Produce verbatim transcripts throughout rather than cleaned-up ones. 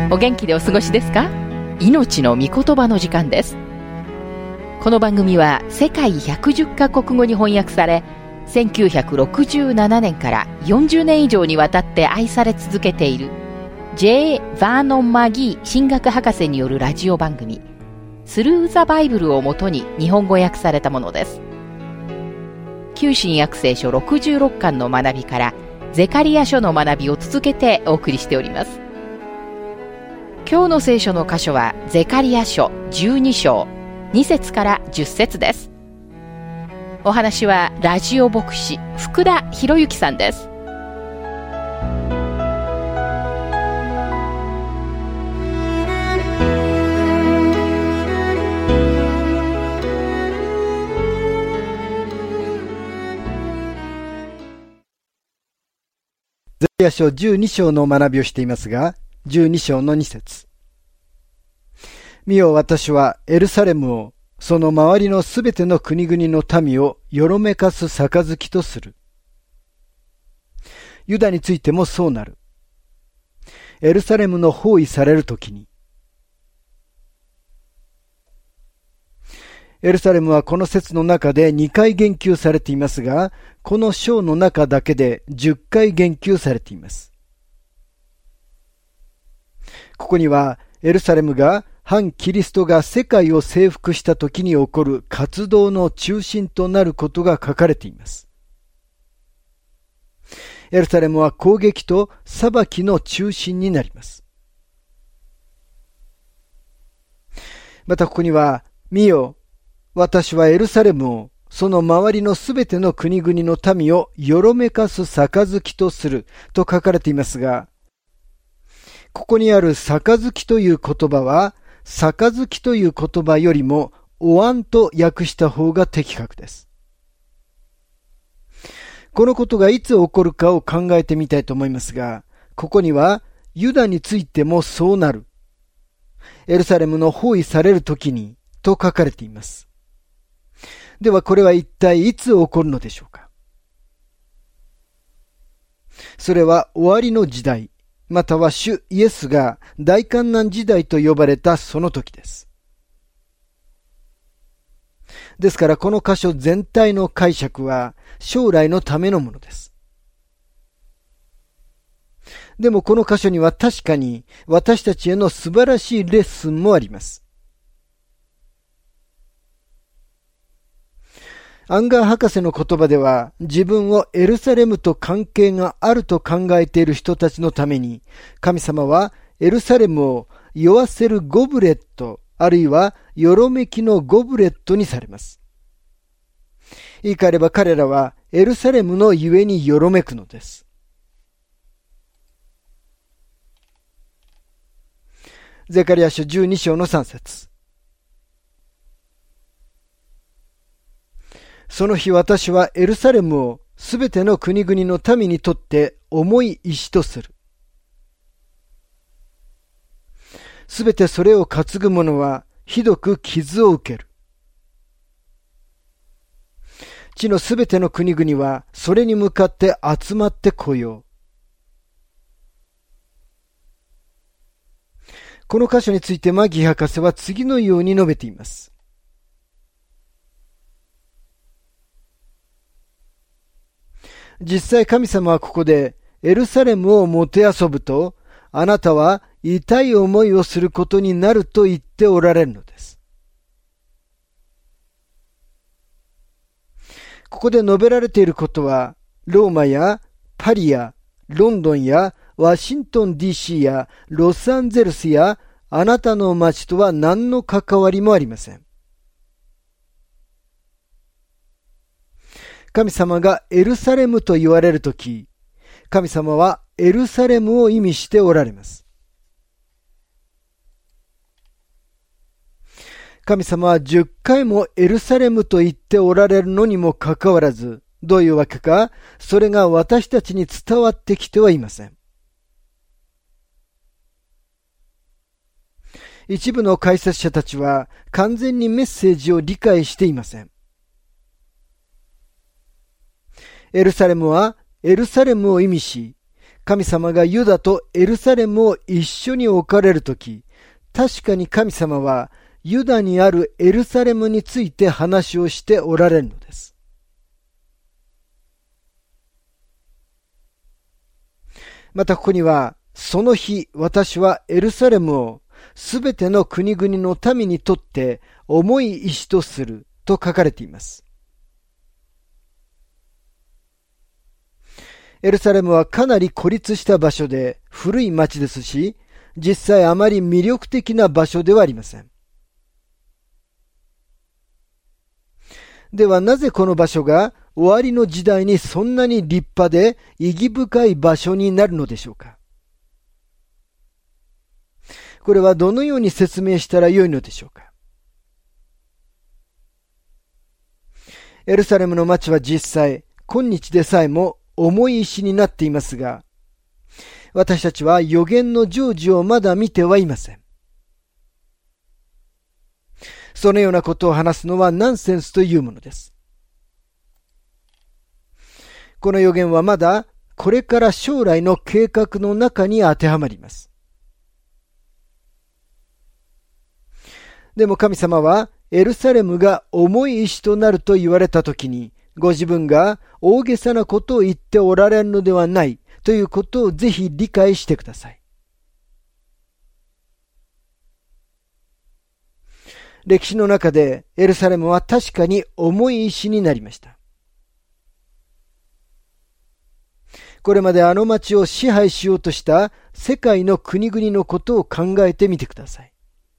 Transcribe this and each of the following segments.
お元気でお過ごしですか？命の御言葉の時間です。この番組は世界ひゃくじゅっカ国語に翻訳され、せんきゅうひゃくろくじゅうななねんからよんじゅうねん以上にわたって愛され続けている ジェイ・ヴァーノン・マギー神学博士によるラジオ番組スルー・ザ・バイブルをもとに日本語訳されたものです。旧新約聖書ろくじゅうろっかんの学びからゼカリヤ書の学びを続けてお送りしております。今日の聖書の箇所はゼカリヤ書じゅうに章に節からじゅっ節です。お話はラジオ牧師福田博之さんです。 ゼカリヤ書じゅうに章の学びをしていますが、じゅうに章のに節。見よ、私はエルサレムを、その周りのすべての国々の民をよろめかす杯とする。ユダについてもそうなる。エルサレムの包囲されるときに。エルサレムはこの節の中でにかい言及されていますが、この章の中だけでじゅっかい言及されています。ここにはエルサレムが反キリストが世界を征服した時に起こる活動の中心となることが書かれています。エルサレムは攻撃と裁きの中心になります。またここには、見よ、私はエルサレムを、その周りのすべての国々の民をよろめかす杯とすると書かれていますが、ここにある杯という言葉は、杯という言葉よりもお椀と訳した方が的確です。このことがいつ起こるかを考えてみたいと思いますが、ここにはユダについてもそうなる。エルサレムの包囲されるときにと書かれています。ではこれは一体いつ起こるのでしょうか。それは終わりの時代、または主イエスが大患難時代と呼ばれたその時です。ですからこの箇所全体の解釈は将来のためのものです。でもこの箇所には確かに私たちへの素晴らしいレッスンもあります。アンガー博士の言葉では、自分をエルサレムと関係があると考えている人たちのために、神様はエルサレムを酔わせるゴブレット、あるいはよろめきのゴブレットにされます。言い換えれば彼らはエルサレムのゆえによろめくのです。ゼカリヤ書じゅうに章のさん節。その日私はエルサレムをすべての国々の民にとって重い石とする。すべてそれを担ぐ者はひどく傷を受ける。地のすべての国々はそれに向かって集まってこよう。この箇所についてマギー博士は次のように述べています。実際神様はここでエルサレムをもてあそぶと、あなたは痛い思いをすることになると言っておられるのです。ここで述べられていることは、ローマやパリやロンドンやワシントン ディーシー やロサンゼルスやあなたの町とは何の関わりもありません。神様がエルサレムと言われるとき、神様はエルサレムを意味しておられます。神様はじゅっかいもエルサレムと言っておられるのにもかかわらず、どういうわけか、それが私たちに伝わってきてはいません。一部の解説者たちは完全にメッセージを理解していません。エルサレムはエルサレムを意味し、 神様がユダとエルサレムを一緒に置かれるとき、確かに神様はユダにあるエルサレムについて話をしておられるのです。またここには、その日私はエルサレムをすべての国々の民にとって重い石とすると書かれています。エルサレムはかなり孤立した場所で古い町ですし、実際あまり魅力的な場所ではありません。ではなぜこの場所が終わりの時代にそんなに立派で意義深い場所になるのでしょうか。これはどのように説明したらよいのでしょうか。エルサレムの町は実際、今日でさえも重い石になっていますが、私たちは予言の成就をまだ見てはいません。そのようなことを話すのはナンセンスというものです。この予言はまだこれから将来の計画の中に当てはまります。でも神様はエルサレムが重い石となると言われたときに、ご自分が大げさなことを言っておられるのではないということをぜひ理解してください。歴史の中でエルサレムは確かに重い石になりました。これまであの町を支配しようとした世界の国々のことを考えてみてください。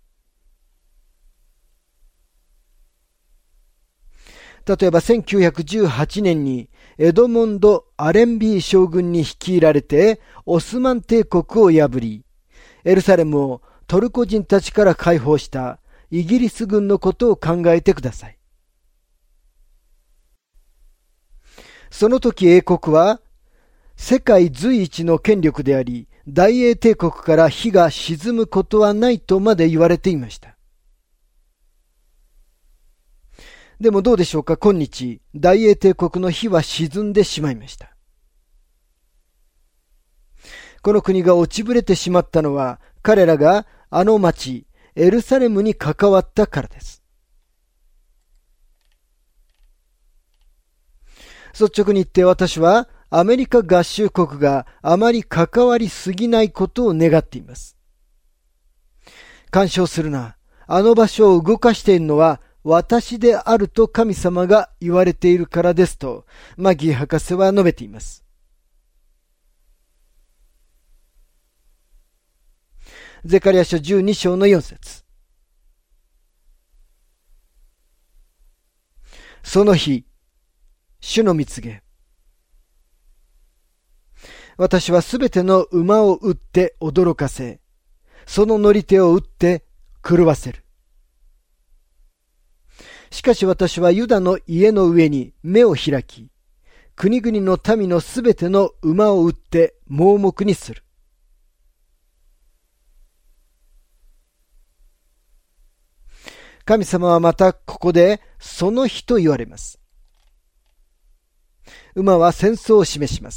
例えばせんきゅうひゃくじゅうはちねんにエドモンド・アレンビー将軍に率いられてオスマン帝国を破り、エルサレムをトルコ人たちから解放したイギリス軍のことを考えてください。その時英国は世界随一の権力であり、大英帝国から火が沈むことはないとまで言われていました。でもどうでしょうか、今日、大英帝国の火は沈んでしまいました。この国が落ちぶれてしまったのは、彼らがあの町、エルサレムに関わったからです。率直に言って私は、アメリカ合衆国があまり関わりすぎないことを願っています。干渉するな。あの場所を動かしているのは、私であると神様が言われているからですと、マギー博士は述べています。ゼカリヤ書じゅうに章のよん節。その日、主の蜜げ。私はすべての馬を打って驚かせ、その乗り手を打って狂わせる。しかし私はユダの家の上に目を開き、国々の民のすべての馬を打って盲目にする。神様はまたここでその日と言われます。馬は戦争を示します。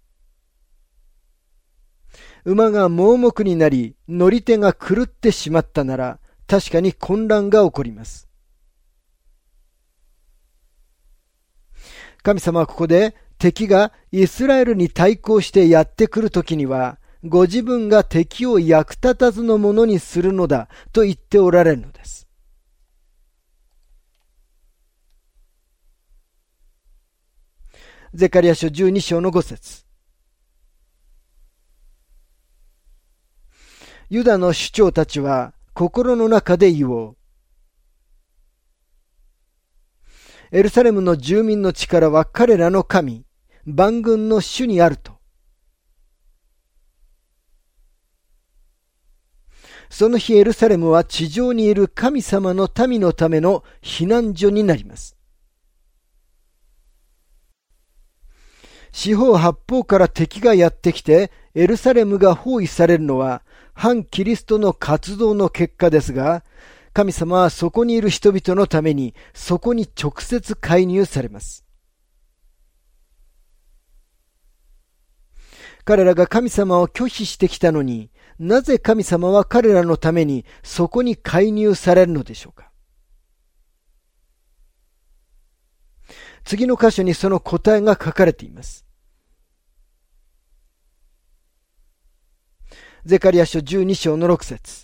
馬が盲目になり、乗り手が狂ってしまったなら、確かに混乱が起こります。神様はここで敵がイスラエルに対抗してやってくるときには、ご自分が敵を役立たずのものにするのだと言っておられるのです。ゼカリヤ書じゅうに章のご節。ユダの首長たちは心の中で言おう。エルサレムの住民の力は彼らの神、万軍の主にあると。その日エルサレムは地上にいる神様の民のための避難所になります。四方八方から敵がやってきてエルサレムが包囲されるのは反キリストの活動の結果ですが、神様はそこにいる人々のためにそこに直接介入されます。 彼らが神様を拒否してきたのに、なぜ神様は彼らのためにそこに介入されるのでしょうか。次の箇所にその答えが書かれています。ゼカリヤ書じゅうに章のろく節。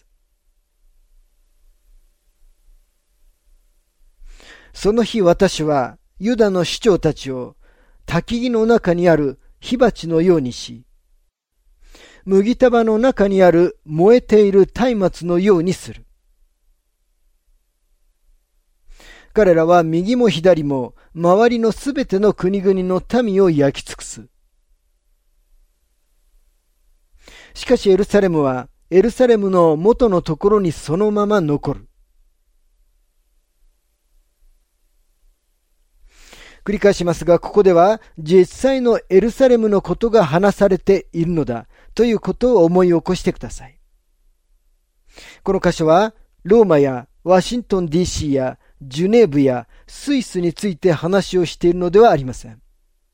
その日私はユダの首長たちを焚き木の中にある火鉢のようにし、麦束の中にある燃えている松明のようにする。彼らは右も左も周りのすべての国々の民を焼き尽くす。しかしエルサレムはエルサレムの元のところにそのまま残る。繰り返しますが、ここでは実際のエルサレムのことが話されているのだということを思い起こしてください。この箇所はローマやワシントン ディーシー やジュネーブやスイスについて話をしているのではありません。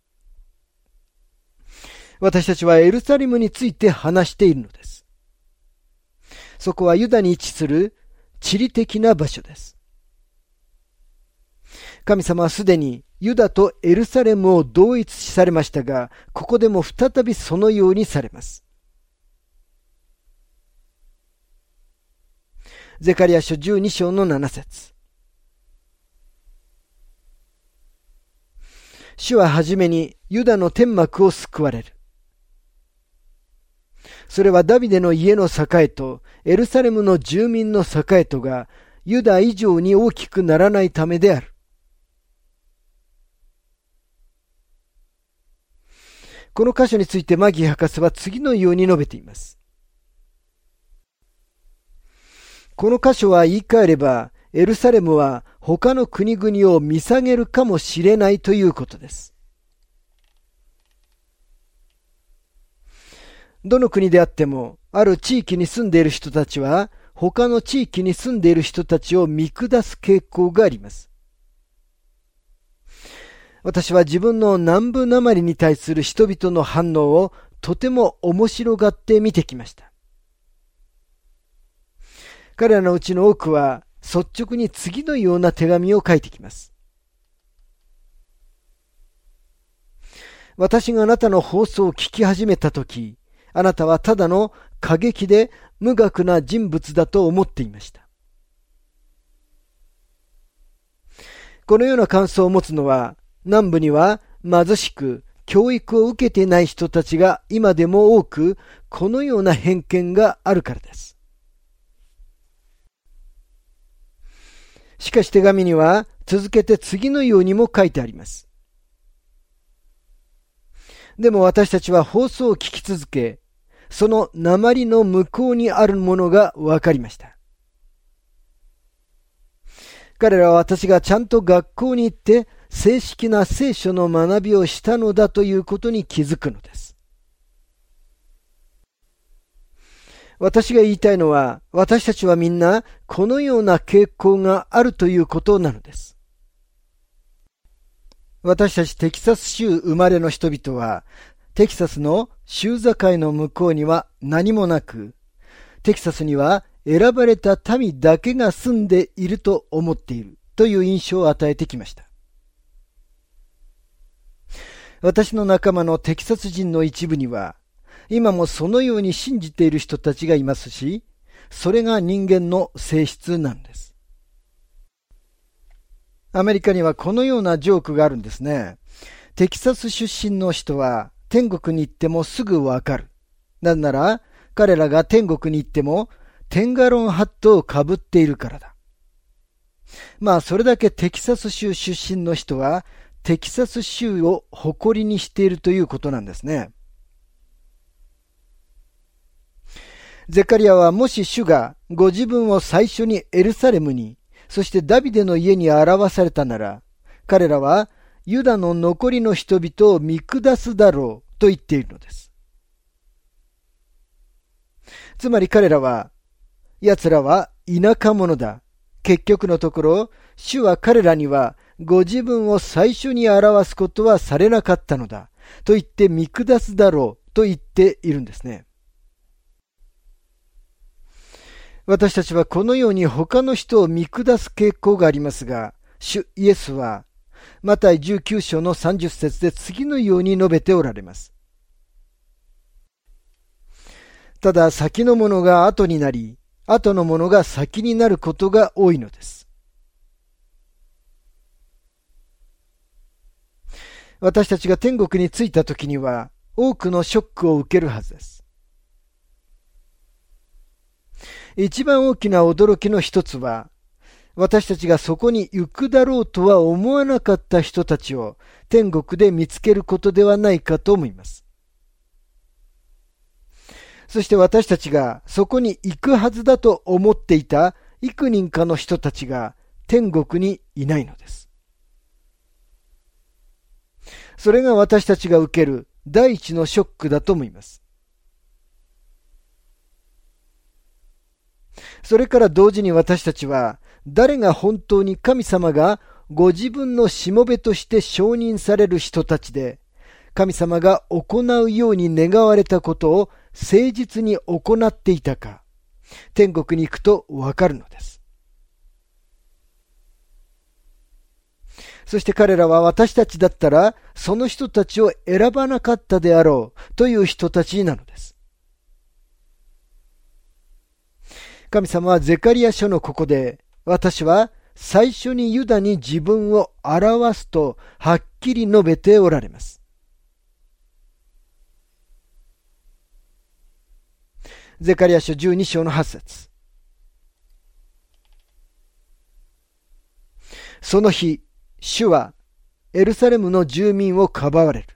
私たちはエルサレムについて話しているのです。そこはユダに位置する地理的な場所です。神様はすでにユダとエルサレムを同一視されましたが、ここでも再びそのようにされます。ゼカリヤ書じゅうに章のなな節。主ははじめにユダの天幕を救われる。それはダビデの家の栄とエルサレムの住民の栄とがユダ以上に大きくならないためである。この箇所についてマギー博士は次のように述べています。この箇所は言い換えれば、エルサレムは他の国々を見下げるかもしれないということです。どの国であっても、ある地域に住んでいる人たちは、他の地域に住んでいる人たちを見下す傾向があります。私は自分の南部なまりに対する人々の反応をとても面白がって見てきました。彼らのうちの多くは率直に次のような手紙を書いてきます。私があなたの放送を聞き始めたとき、あなたはただの過激で無学な人物だと思っていました。このような感想を持つのは、南部には貧しく教育を受けていない人たちが今でも多く、このような偏見があるからです。しかし手紙には続けて次のようにも書いてあります。でも私たちは放送を聞き続け、その鉛の向こうにあるものが分かりました。彼らは私がちゃんと学校に行って正式な聖書の学びをしたのだということに気づくのです。私が言いたいのは、私たちはみんなこのような傾向があるということなのです。私たちテキサス州生まれの人々は、テキサスの州境の向こうには何もなく、テキサスには選ばれた民だけが住んでいると思っているという印象を与えてきました。私の仲間のテキサス人の一部には、今もそのように信じている人たちがいますし、それが人間の性質なんです。アメリカにはこのようなジョークがあるんですね。テキサス出身の人は天国に行ってもすぐわかる。なぜなら彼らが天国に行ってもテンガロンハットをかぶっているからだ。まあそれだけテキサス州出身の人はテキサス州を誇りにしているということなんですね。ゼカリヤはもし主がご自分を最初にエルサレムに、そしてダビデの家に表されたなら、彼らはユダの残りの人々を見下すだろうと言っているのです。つまり彼らは、奴らは田舎者だ。結局のところ、主は彼らにはご自分を最初に表すことはされなかったのだ。と言って見下すだろうと言っているんですね。私たちはこのように他の人を見下す傾向がありますが、主イエスはマタイじゅうきゅう章のさんじゅっ節で次のように述べておられます。ただ先のものが後になり、後のものが先になることが多いのです。私たちが天国に着いた時には多くのショックを受けるはずです。一番大きな驚きの一つは、私たちがそこに行くだろうとは思わなかった人たちを天国で見つけることではないかと思います。そして私たちがそこに行くはずだと思っていた幾人かの人たちが天国にいないのです。それが私たちが受ける第一のショックだと思います。それから同時に私たちは、誰が本当に神様がご自分のしもべとして承認される人たちで、神様が行うように願われたことを誠実に行っていたか、天国に行くとわかるのです。そして彼らは私たちだったら、その人たちを選ばなかったであろうという人たちなのです。神様はゼカリア書のここで、私は最初にユダに自分を表すとはっきり述べておられます。ゼカリア書じゅうに章のはち節。その日、主はエルサレムの住民をかばわれる。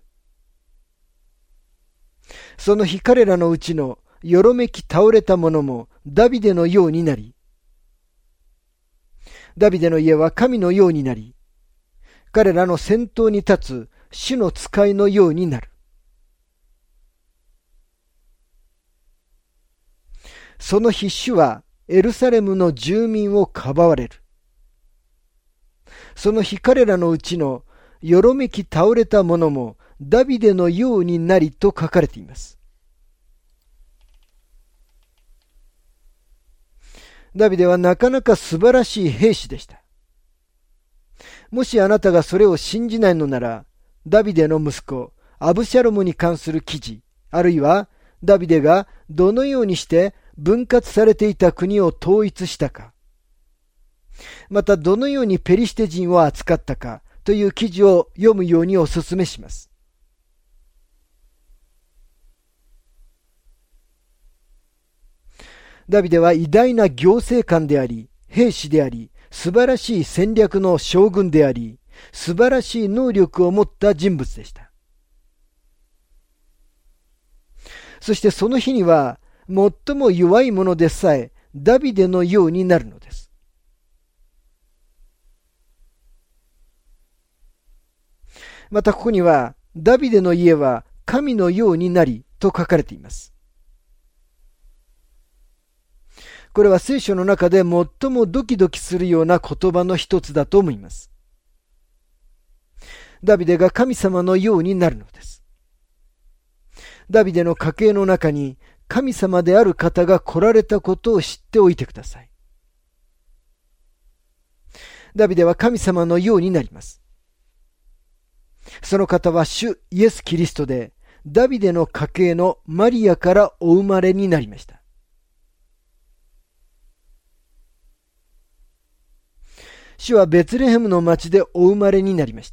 その日彼らのうちのよろめき倒れた者もダビデのようになり、ダビデの家は神のようになり、彼らの先頭に立つ主の使いのようになる。その日主はエルサレムの住民をかばわれる。その日彼らのうちのよろめき倒れた者もダビデのようになりと書かれています。ダビデはなかなか素晴らしい兵士でした。もしあなたがそれを信じないのなら、ダビデの息子、アブシャロムに関する記事、あるいはダビデがどのようにして分割されていた国を統一したか、またどのようにペリシテ人を扱ったかという記事を読むようにお勧めします。ダビデは偉大な行政官であり、兵士であり、素晴らしい戦略の将軍であり、素晴らしい能力を持った人物でした。そしてその日には、最も弱い者でさえダビデのようになるのです。またここには、ダビデの家は神のようになりと書かれています。これは聖書の中で最もドキドキするような言葉の一つだと思います。ダビデが神様のようになるのです。ダビデの家系の中に神様である方が来られたことを知っておいてください。ダビデは神様のようになります。その方は主イエス・キリストで、ダビデの家系のマリアからお生まれになりました。主はベツレヘムの町でお生まれになりました。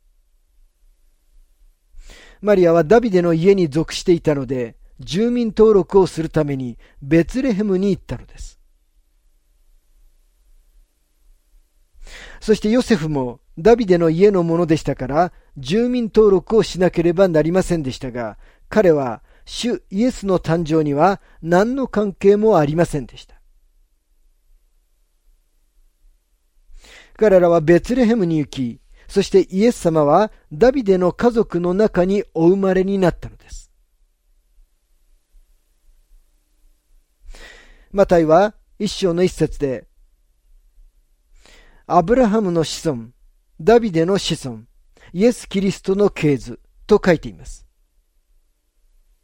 マリアはダビデの家に属していたので、住民登録をするためにベツレヘムに行ったのです。そしてヨセフもダビデの家のものでしたから、住民登録をしなければなりませんでしたが、彼は主イエスの誕生には何の関係もありませんでした。彼らはベツレヘムに行き、そしてイエス様はダビデの家族の中にお生まれになったのです。マタイは一章の一節で、アブラハムの子孫、ダビデの子孫、イエス・キリストの系図と書いています。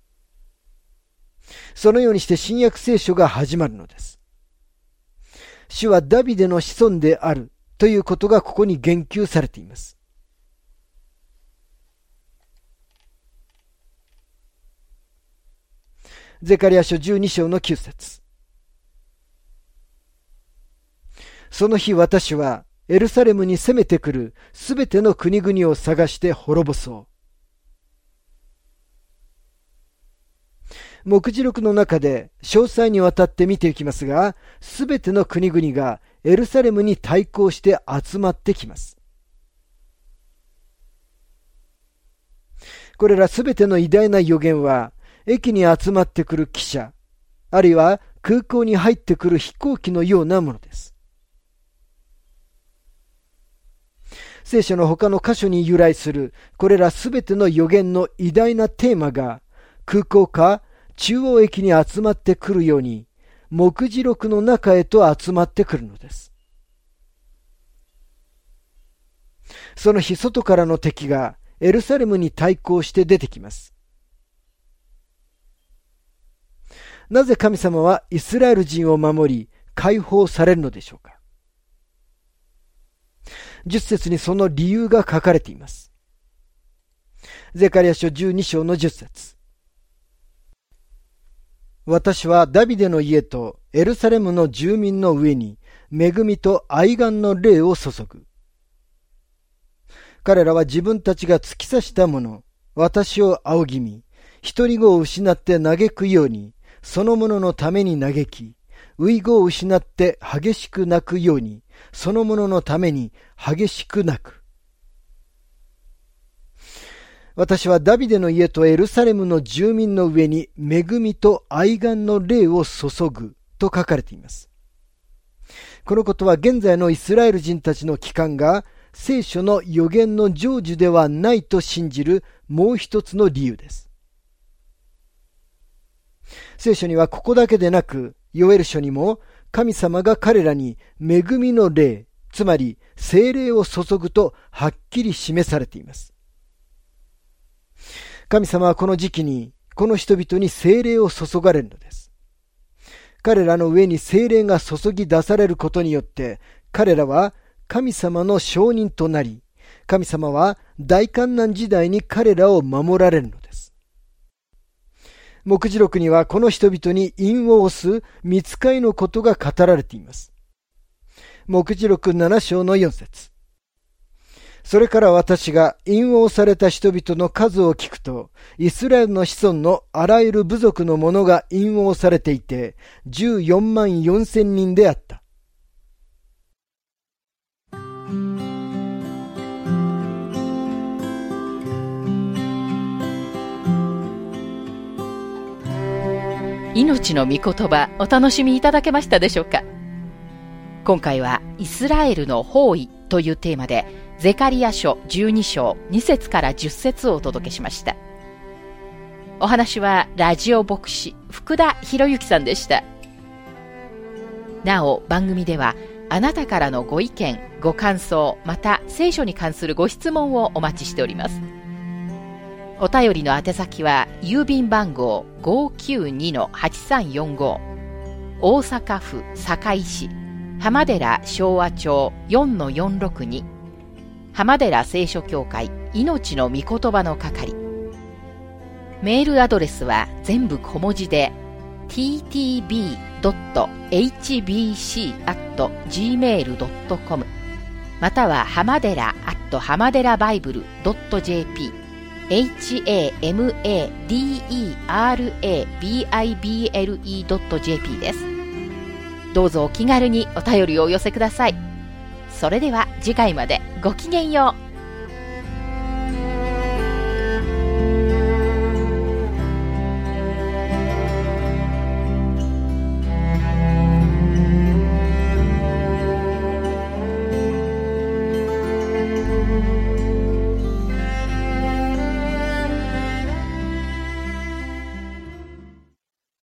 そのようにして新約聖書が始まるのです。主はダビデの子孫であるということがここに言及されています。ゼカリヤ書じゅうに章のきゅう節。その日私はエルサレムに攻めてくるすべての国々を探して滅ぼそう。目次録の中で詳細にわたって見ていきますが、すべての国々がエルサレムに対抗して集まってきます。これらすべての偉大な預言は、駅に集まってくる汽車、あるいは空港に入ってくる飛行機のようなものです。聖書の他の箇所に由来するこれらすべての預言の偉大なテーマが空港か中央駅に集まってくるように、目次録の中へと集まってくるのです。その日外からの敵がエルサレムに対抗して出てきます。なぜ神様はイスラエル人を守り解放されるのでしょうか。十節にその理由が書かれています。ゼカリヤ書じゅうに章の十節。私はダビデの家とエルサレムの住民の上に恵みと愛願の霊を注ぐ。彼らは自分たちが突き刺したもの、私を仰ぎ見、独り子を失って嘆くように、その者のために嘆き、遺語を失って激しく泣くように、その者のために激しく泣く。私はダビデの家とエルサレムの住民の上に恵みと愛願の霊を注ぐと書かれています。このことは現在のイスラエル人たちの帰還が聖書の預言の成就ではないと信じるもう一つの理由です。聖書にはここだけでなく、ヨエル書にも神様が彼らに恵みの霊、つまり聖霊を注ぐとはっきり示されています。神様はこの時期にこの人々に聖霊を注がれるのです。彼らの上に聖霊が注ぎ出されることによって、彼らは神様の証人となり、神様は大患難時代に彼らを守られるのです。目次録にはこの人々に印を押す御使いのことが語られています。目次録なな章のよん節。それから私が印を押された人々の数を聞くと、イスラエルの子孫のあらゆる部族の者が印を押されていて、じゅうよんまんよんせんにんであった。 命の御言葉、お楽しみいただけましたでしょうか。今回はイスラエルの包囲というテーマでゼカリヤ書じゅうに章に節からじゅっ節をお届けしました。お話はラジオ牧師福田博之さんでした。なお番組ではあなたからのご意見ご感想、また聖書に関するご質問をお待ちしております。お便りの宛先は郵便番号 ごーきゅうにのはちさんよんご 大阪府堺市浜寺昭和町 よんのよんろくに 浜寺聖書協会命の御言葉の係。メールアドレスは全部小文字で ティーティービードットエイチビーシーアットジーメールドットコム または浜寺アット浜寺バイブルドットジェーピーエイチエーエムエーディーイーアールエービーアイビーエルイードットジェーピー です。どうぞお気軽にお便りをお寄せください。それでは次回までごきげんよう。